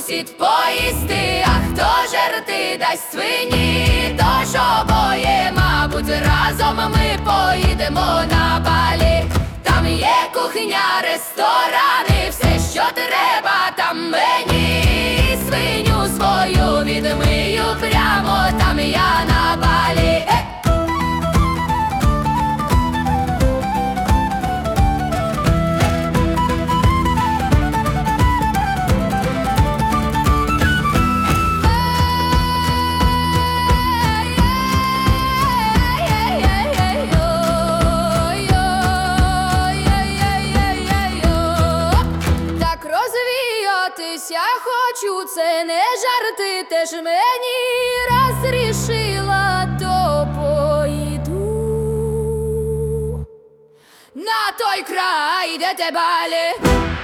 сусід поїсти, а хто жерти дасть свині, тож обоє, мабуть, разом ми поїдемо на Балі. Там є кухня, ресторани, все, що треба там мені. Свиню свою відмию прямо там я на Балі. Я хочу, це не жарти, теж мені раз рішила, то поїду На той край, де те Балі.